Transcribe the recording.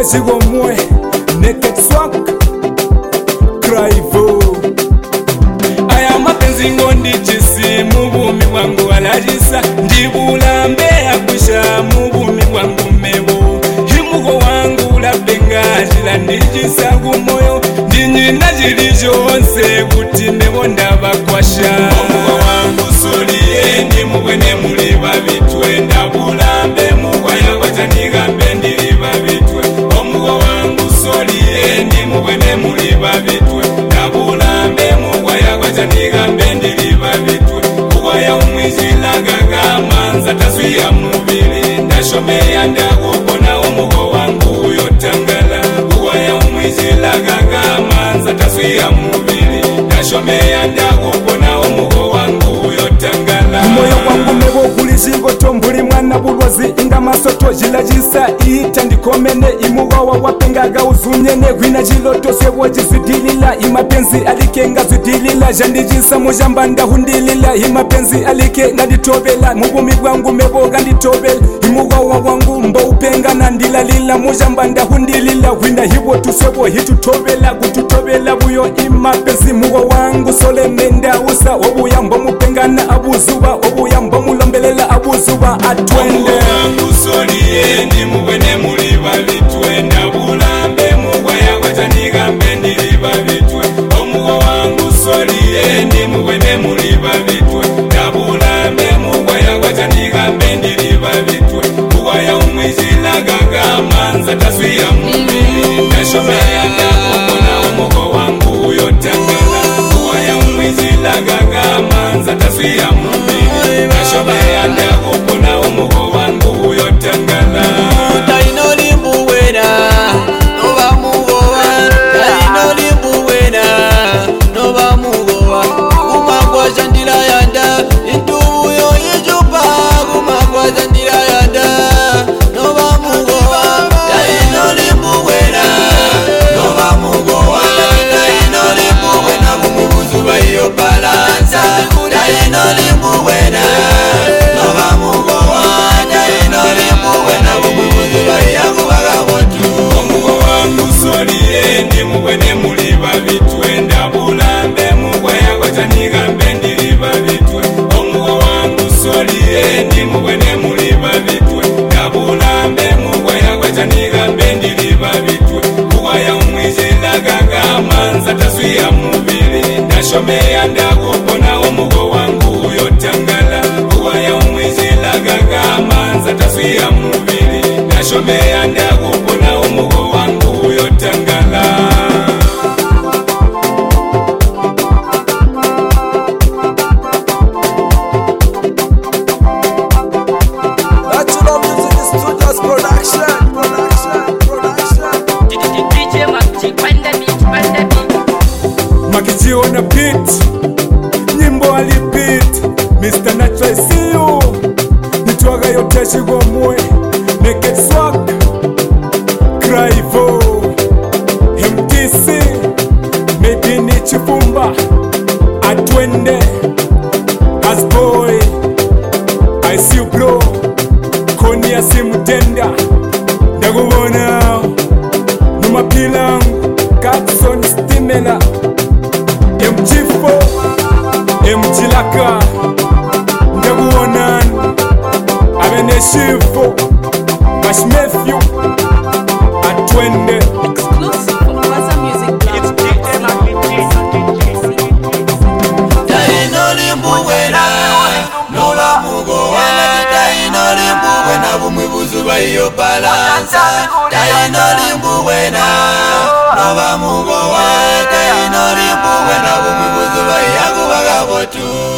Teshigomwe Naked Swag Craivo. Aya mapenzi ngondi chisi mubumi wangu alajisa, ndibulambe akwisha mubumi wangu mebo. Himugo wangu labenga jila ndijisa gumoyo, ndinyina jilijonse kuti mebo ndabakwasha. Omugo wangu soliye ndi mubwene muli babitwe, ndabulambe mugwaya wachanigambe ndili babitwe. Omugo wangu soliye ndi mubwene muli babitwe, ndabulambe mugwaya wachanigambe ndili babitwe. Kuwaya umwijila gamanza taswiya mubili, ndashomeya ndakubona omugo wangu yotangala. Kuwaya umwijila gamanza taswiya mubili, ndashomeya ndakubona omugo wangu yotangala. Moyo wangu mebo kulizingo tombuli mwana bulwazi inga masoto jilajisa ita ndikomene imuwawa wapengaga uzunyene gwina jiloto sebo jizidilila imapenzi alike nga zidilila jandijisa mujamba ndahundilila imapenzi alike nga ditobela mubumi wangu mebo ganditobela imuwawa wangu mbo upengana ndilalila mujamba ndahundilila gwina hibo tusebo hitutobela gututobela buyo imapenzi muwa wangu sole menda usa obuya mbo mupengana abuzuba obuya mbo mulombelela abuzuba atwende. Wangu soliye ndi mubwene muli babitwe, ndabulambe mugwaya wachanigambe ndili babitwe. Omugo wangu soliye ndi mubwene muli babitwe, ndabulambe mugwaya wachanigambe ndili babitwe. Kuwaya umwijila gamanza taswiya mubili, ndashomeya ndakubona omugo wangu yotangala. Kuwaya umwijila gamanza taswiya mubili, ndashomeya ndakubona omugo wangu yotangala. Taswiya mubili, ndashomeya ndakubona omugo wangu yotangala. Kuwaya umwijila gamanza taswiya mubili, ndashomeya ndakubona omugo wangu yotangala. Makijiona beat, nyimbo ali beat, Mr. Natural CEO, nitwaga yote Shigomwe, Naked Swag, Craivo, MTC, maybe ni Chifumba, Atwende, Asboy, I see you bro, Koni asimutenda, ndakubona, numapilangu, Katson Stimela, M4 M-Jilaka ndakuonani abene shifo Bashmefyu Atwende exclusive from Waza Music Club. It's Tainolimbuwena Nola mugowana Tainolimbuwena Bumwibuzuba iyo balansa Tainolimbuwena Nola mugowana Tainolimbuwena Bumwibuzuba iyo bagabo tu.